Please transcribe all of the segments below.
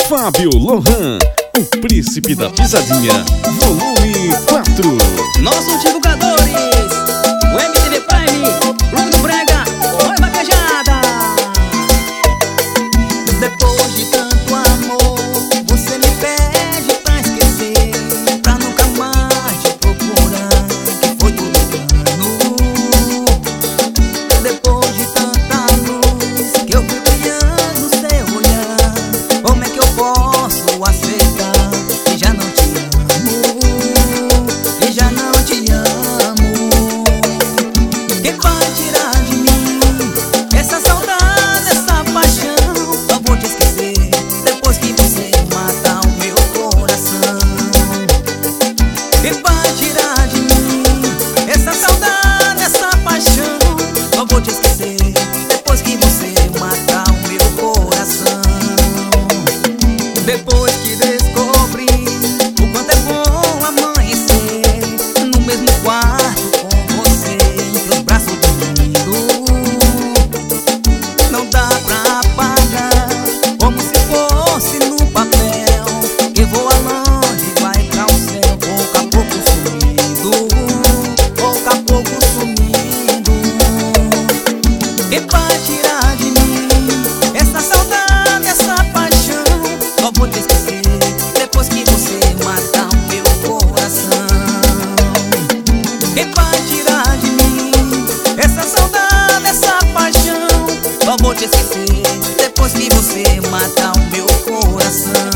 Fábio Lohan, o príncipe da pisadinha, volume 4. Nossos divulgadores, o MTV Prime, Grupo do Brega, oi vaquejada. Depois de tanto amor, você me pede pra esquecer, pra nunca mais te procurar, que foi tudo engano. Depois de tanta luz que eu vi brilhando no seu olhar, como é que eu posso aceitar que já não te amo, que já não te amo? Quem vai tirar de mim essa saudade, essa paixão? Só vou te esquecer depois que você matar o meu coração. Quem vai tirar de mim essa saudade, essa paixão? Só vou te esquecer depois que você matar o meu coração. Depois que descobri o quanto é bom amanhecer no mesmo quarto com você, em teus braços dormindo, não dá pra apagar, como se fosse no papel, que voa longe, vai pra o céu, pouco a pouco sumindo, pouco a pouco sumindo. Quem vai tirar de mim essa saudade, essa paixão? Só vou te esquecer depois que você matar o meu coração. Quem vai tirar de mim essa saudade, essa paixão? Só vou te esquecer depois que você matar o meu coração.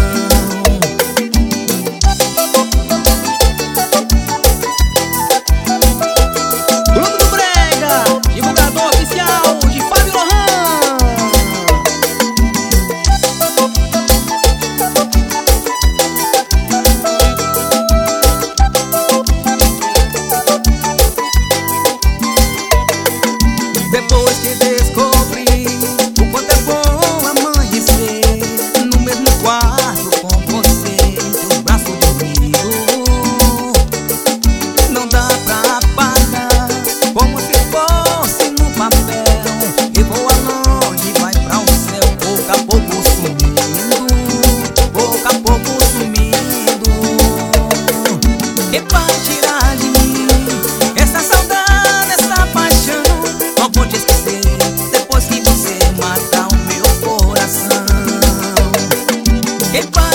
Grupo do Brega, divulgador oficial de Fábio Lohan. Depois que descobri o quanto é bom amanhecer no mesmo quarto com você, em teus braços dormindo, não dá pra apagar, como se fosse no papel, que voa longe, vai pra o céu, pouco a pouco sumindo, pouco a pouco sumindo. Quem vai tirar de mim essa saudade, essa paixão? Só vou te esquecer depois que você matar o meu coração. Quem vai